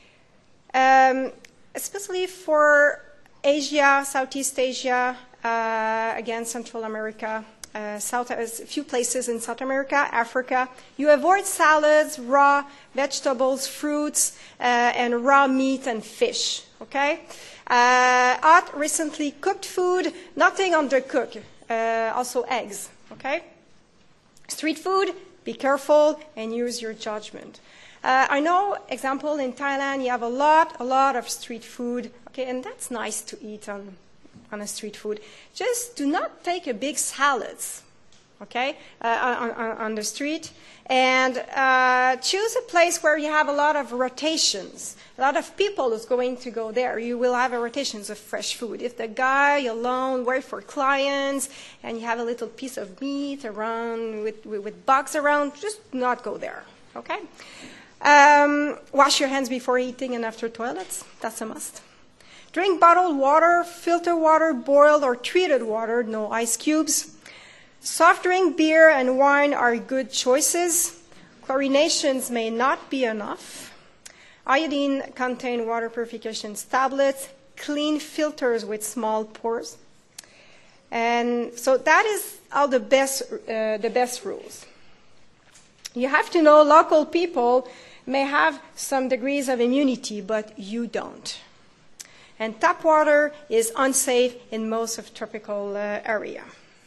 Especially for Asia, Southeast Asia, again, Central America, a few places in South America, Africa. You avoid salads, raw vegetables, fruits, and raw meat and fish, okay? Hot, recently cooked food, nothing undercooked, also eggs, okay? Street food, be careful and use your judgment. I know, example, in Thailand, you have a lot of street food, okay, and that's nice to eat on a street food. Just do not take a big salads, okay, on the street, and choose a place where you have a lot of rotations. A lot of people is going to go there. You will have a rotations of fresh food. If the guy alone works for clients and you have a little piece of meat around with bugs around, just not go there, okay? Wash your hands before eating and after toilets. That's a must. Drink bottled water, filter water, boiled or treated water, no ice cubes. Soft drink, beer, and wine are good choices. Chlorinations may not be enough. Iodine-contained water purification tablets, clean filters with small pores. And so that is all the best rules. You have to know local people may have some degrees of immunity, but you don't. And tap water is unsafe in most of tropical area.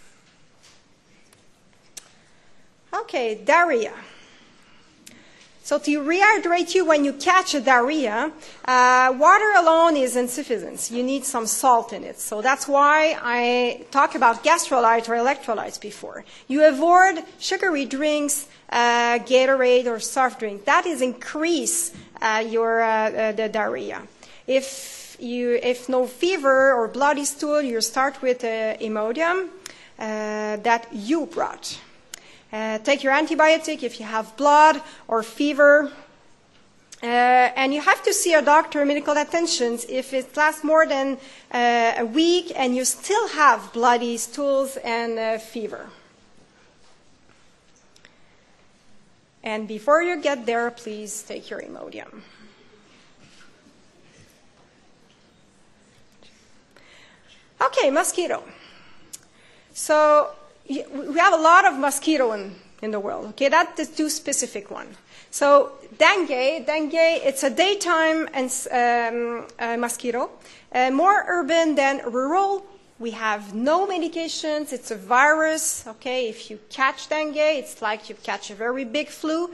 Okay, diarrhea. So to rehydrate you when you catch a diarrhea, water alone is insufficient. You need some salt in it. So that's why I talk about gastrolytes or electrolytes before. You avoid sugary drinks, Gatorade or soft drink. That is increase the diarrhea. If no fever or bloody stool, you start with Imodium that you brought. Take your antibiotic if you have blood or fever. And you have to see a doctor, medical attention, if it lasts more than a week and you still have bloody stools and fever. And before you get there, please take your Imodium. Okay, mosquito. So we have a lot of mosquito in the world. Okay, that's the two specific one. So dengue, it's a daytime mosquito, more urban than rural. We have no medications. It's a virus. Okay, if you catch dengue, it's like you catch a very big flu.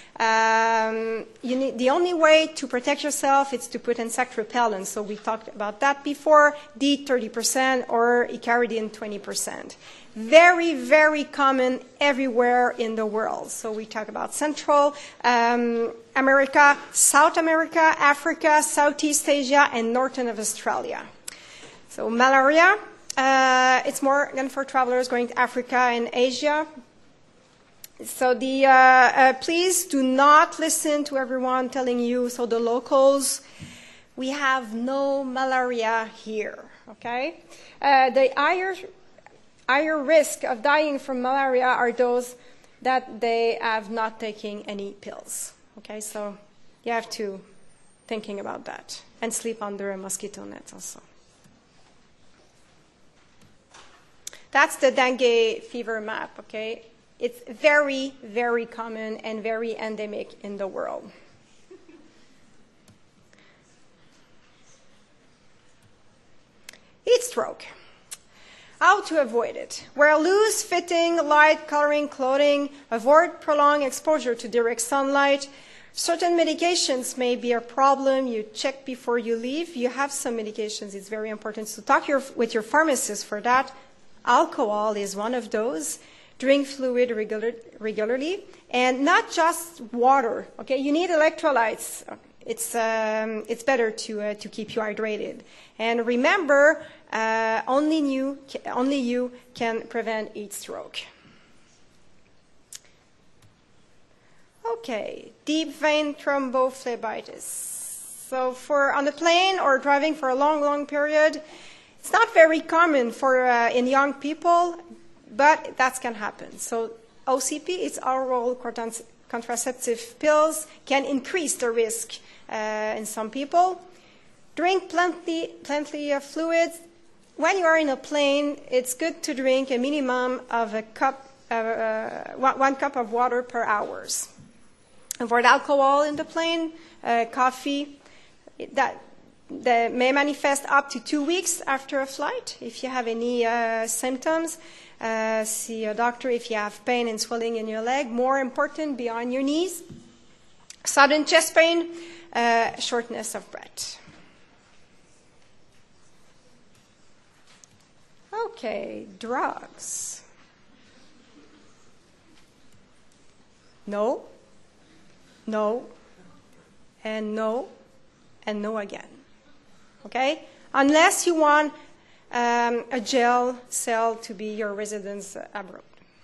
The only way to protect yourself is to put insect repellent. So we talked about that before. DEET 30% or Icaridin 20%. Very, very common everywhere in the world. So we talk about Central America, South America, Africa, Southeast Asia, and Northern of Australia. So malaria, it's more than for travelers going to Africa and Asia. So please do not listen to everyone telling you, so the locals, we have no malaria here, okay? The higher risk of dying from malaria are those that they have not taken any pills, okay? So you have to thinking about that and sleep under a mosquito net also. That's the dengue fever map, okay? It's very, very common and very endemic in the world. Heat stroke. How to avoid it? Wear loose-fitting, light-coloring clothing. Avoid prolonged exposure to direct sunlight. Certain medications may be a problem. You check before you leave. You have some medications. It's very important to talk with your pharmacist for that. Alcohol is one of those. Drink fluid regularly, and not just water. Okay, you need electrolytes. It's better to keep you hydrated. And remember, only you can prevent heat stroke. Okay, deep vein thrombophlebitis. So on the plane or driving for a long period, it's not very common in young people. But that can happen. So OCP, it's oral contraceptive pills, can increase the risk in some people. Drink plenty of fluids. When you are in a plane, it's good to drink a minimum of 1 cup of water per hour. Avoid alcohol in the plane, coffee. That may manifest up to 2 weeks after a flight. If you have any symptoms, see a doctor if you have pain and swelling in your leg. More important, beyond your knees. Sudden chest pain, shortness of breath. Okay, drugs. No, and no again. Okay? Unless you want a jail cell to be your residence abroad.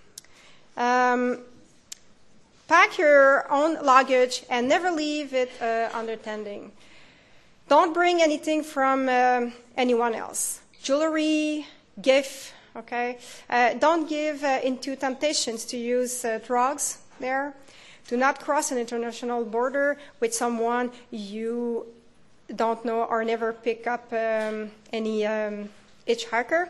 Pack your own luggage and never leave it unattended. Don't bring anything from anyone else. Jewelry, gift, okay? Don't give into temptations to use drugs there. Do not cross an international border with someone you don't know or never pick up any hitchhiker.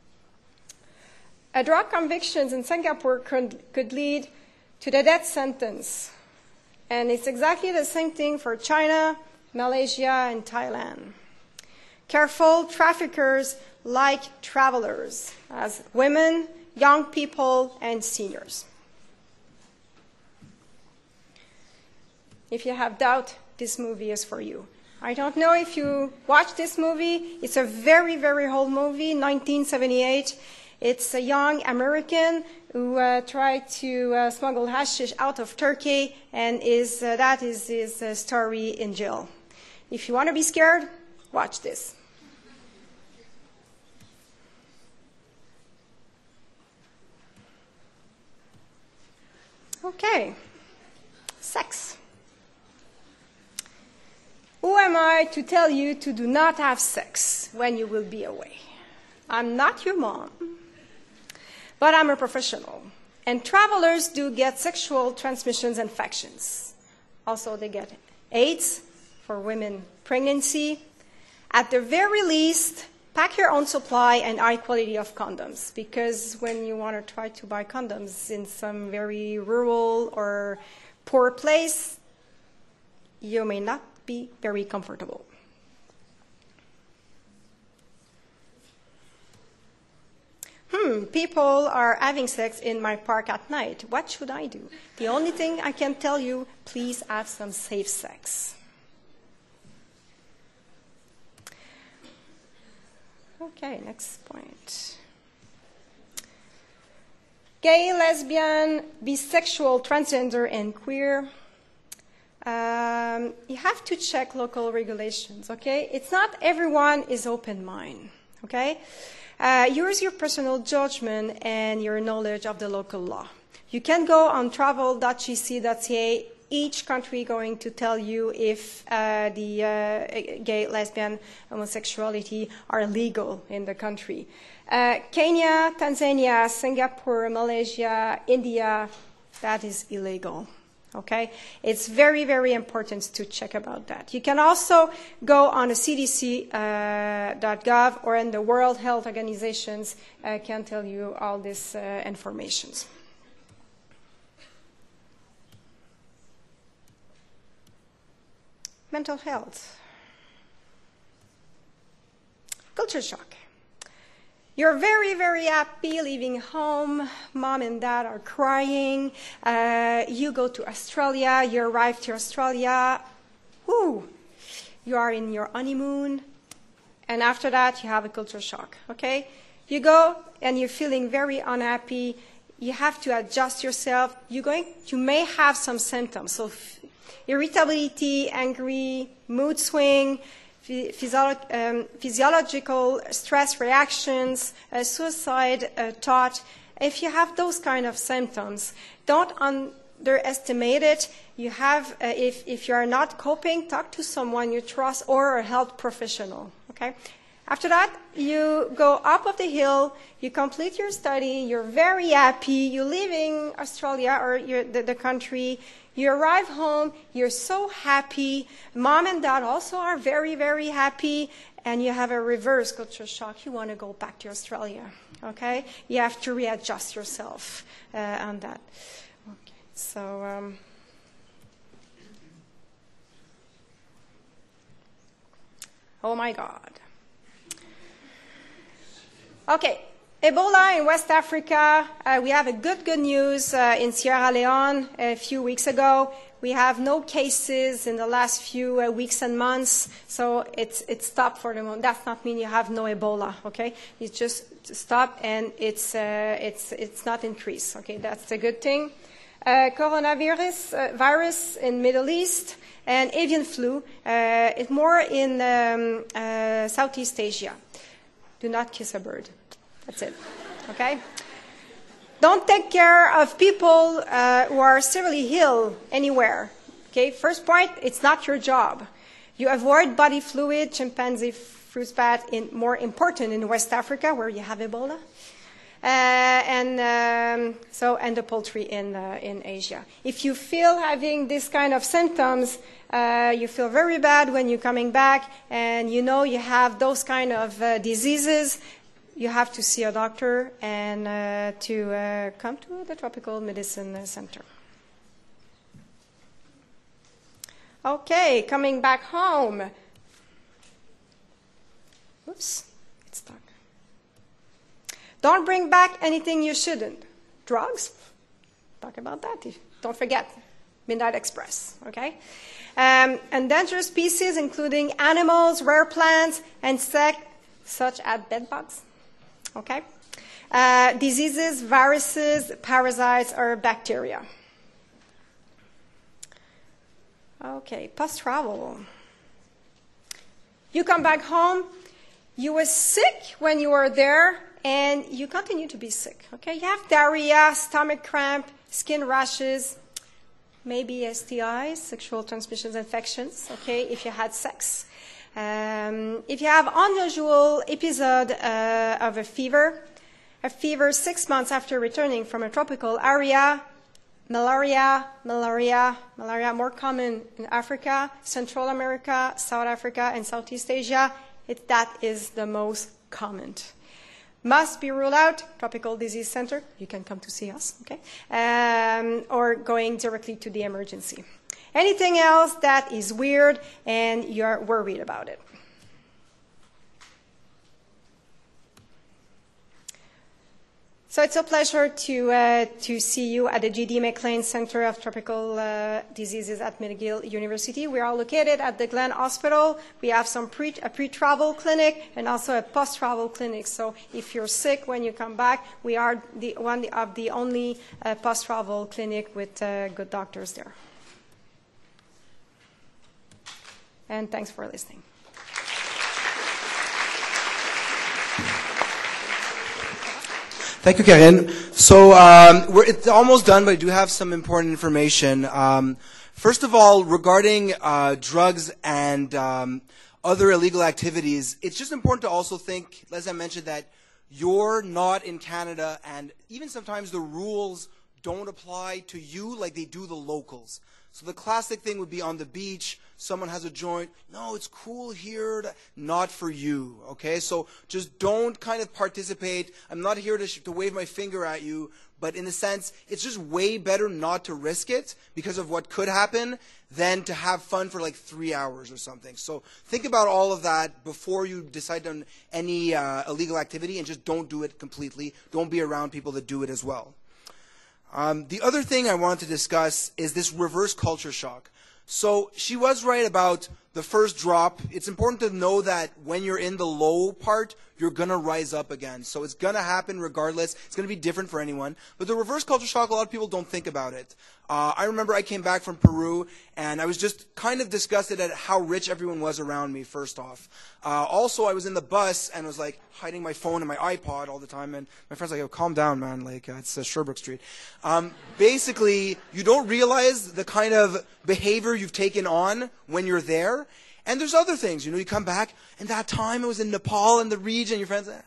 Drug convictions in Singapore could lead to the death sentence. And it's exactly the same thing for China, Malaysia, and Thailand. Careful, traffickers like travelers, as women, young people, and seniors. If you have doubt, this movie is for you. I don't know if you watched this movie. It's a very, very old movie, 1978. It's a young American who tried to smuggle hashish out of Turkey, and that is his story in jail. If you want to be scared, watch this. Okay, sex. Who am I to tell you to do not have sex when you will be away? I'm not your mom, but I'm a professional. And travelers do get sexual transmissions infections. Also, they get AIDS for women pregnancy. At the very least, pack your own supply and high quality of condoms, because when you want to try to buy condoms in some very rural or poor place, you may not be very comfortable. People are having sex in my park at night. What should I do? The only thing I can tell you, please have some safe sex. Okay, next point. Gay, lesbian, bisexual, transgender, and queer. You have to check local regulations, okay? It's not everyone is open-minded, okay? Use your personal judgment and your knowledge of the local law. You can go on travel.gc.ca, each country going to tell you if the gay, lesbian, homosexuality are legal in the country. Kenya, Tanzania, Singapore, Malaysia, India, that is illegal. Okay, it's very, very important to check about that. You can also go on a CDC.gov or in the World Health Organizations can tell you all this information. Mental health. Culture shock. You're very, very happy leaving home. Mom and dad are crying. You go to Australia. You arrive to Australia. Woo! You are in your honeymoon. And after that, you have a culture shock, okay? You go and you're feeling very unhappy. You have to adjust yourself. You may have some symptoms. So irritability, angry, mood swing, physiological stress reactions, suicide thought. If you have those kind of symptoms, don't underestimate it. You have, if you are not coping, talk to someone you trust or a health professional. Okay. After that, you go up of the hill, you complete your study, you're very happy, you're leaving Australia or the country, you arrive home, you're so happy, mom and dad also are very, very happy, and you have a reverse culture shock. You want to go back to Australia, okay? You have to readjust yourself on that. Okay, so... oh my God. Okay, Ebola in West Africa. We have a good news in Sierra Leone a few weeks ago. We have no cases in the last few weeks and months, so it's stopped for the moment. Does not mean you have no Ebola, okay? It's just stopped and it's not increased, okay? That's the good thing. Coronavirus virus in Middle East and avian flu. It's more in Southeast Asia. Do not kiss a bird. That's it. Okay? Don't take care of people who are severely ill anywhere. Okay? First point, it's not your job. You avoid body fluid, chimpanzee fruit bat, more important in West Africa where you have Ebola. And the poultry in Asia. If you feel having this kind of symptoms, you feel very bad when you're coming back, and you know you have those kind of diseases, you have to see a doctor and to come to the Tropical Medicine Center. Okay, coming back home. Oops, it's stuck. Don't bring back anything you shouldn't. Drugs, talk about that. Don't forget, Midnight Express, okay? Endangered species, including animals, rare plants, insects, such as bedbugs, okay? Diseases, viruses, parasites, or bacteria. Okay, post-travel. You come back home, you were sick when you were there, and you continue to be sick, okay? You have diarrhea, stomach cramp, skin rashes, maybe STIs, sexual transmission infections, okay, if you had sex. If you have unusual episode of a fever, a fever 6 months after returning from a tropical area. Malaria, more common in Africa, Central America, South Africa, and Southeast Asia. That is the most common. Must be ruled out. Tropical Disease Center, you can come to see us, okay? Or going directly to the emergency. Anything else that is weird and you're worried about it. So it's a pleasure to see you at the J.D. McLean Center of Tropical Diseases at McGill University. We are located at the Glen Hospital. We have a pre-travel clinic and also a post-travel clinic. So if you're sick when you come back, we are one of the only post-travel clinic with good doctors there. And thanks for listening. Thank you, Karine. So it's almost done, but I do have some important information. First of all, regarding drugs and other illegal activities, it's just important to also think, as I mentioned, that you're not in Canada, and even sometimes the rules don't apply to you like they do the locals. So the classic thing would be on the beach, someone has a joint, no, it's cool here, not for you, okay? So just don't kind of participate. I'm not here to wave my finger at you, but in a sense, it's just way better not to risk it because of what could happen than to have fun for like 3 hours or something. So think about all of that before you decide on any illegal activity, and just don't do it completely. Don't be around people that do it as well. The other thing I wanted to discuss is this reverse culture shock. So she was right about the first drop. It's important to know that when you're in the low part, you're going to rise up again. So it's going to happen regardless. It's going to be different for anyone. But the reverse culture shock, a lot of people don't think about it. I remember I came back from Peru, and I was just kind of disgusted at how rich everyone was around me, first off. Also, I was in the bus and was like hiding my phone and my iPod all the time. And my friend's like, oh, calm down, man. Like, it's Sherbrooke Street. Basically, you don't realize the kind of behavior you've taken on when you're there. And there's other things, you come back, and that time it was in Nepal in the region, your friends,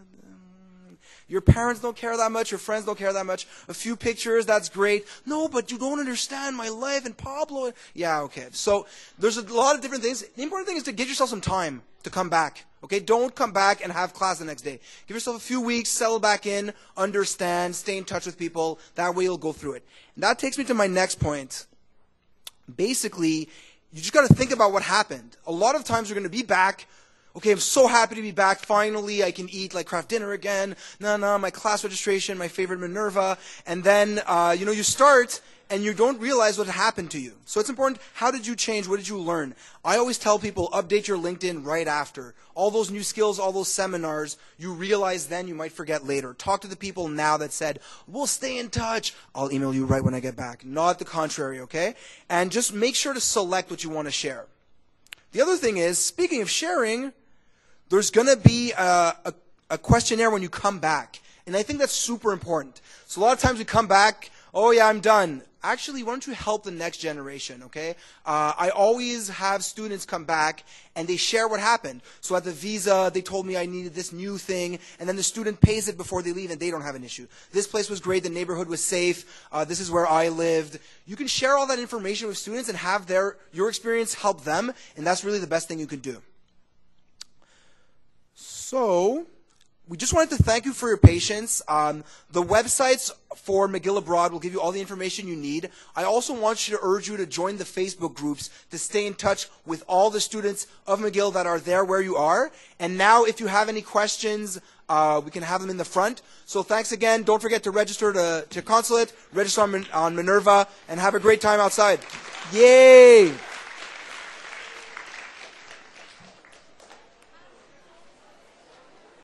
your parents don't care that much, your friends don't care that much, a few pictures, that's great. No, but you don't understand my life in Pablo. Yeah, okay. So there's a lot of different things. The important thing is to give yourself some time to come back, okay? Don't come back and have class the next day. Give yourself a few weeks, settle back in, understand, stay in touch with people. That way you'll go through it. And that takes me to my next point. Basically, you just got to think about what happened. A lot of times you're going to be back. Okay, I'm so happy to be back. Finally, I can eat like craft dinner again. My class registration, my favorite Minerva. And then, you start and you don't realize what happened to you. So it's important. How did you change? What did you learn? I always tell people, update your LinkedIn right after. All those new skills, all those seminars, you realize then, you might forget later. Talk to the people now that said, we'll stay in touch. I'll email you right when I get back. Not the contrary, okay? And just make sure to select what you want to share. The other thing is, speaking of sharing, there's going to be a questionnaire when you come back. And I think that's super important. So a lot of times we come back, oh yeah, I'm done. Actually, why don't you help the next generation, okay? I always have students come back and they share what happened. So at the visa, they told me I needed this new thing, and then the student pays it before they leave and they don't have an issue. This place was great, the neighborhood was safe, this is where I lived. You can share all that information with students and have your experience help them, and that's really the best thing you can do. So, we just wanted to thank you for your patience. The websites for McGill Abroad will give you all the information you need. I also want you to urge you to join the Facebook groups to stay in touch with all the students of McGill that are there where you are. And now, if you have any questions, we can have them in the front. So thanks again. Don't forget to register to Consulate, register on Minerva, and have a great time outside. Yay!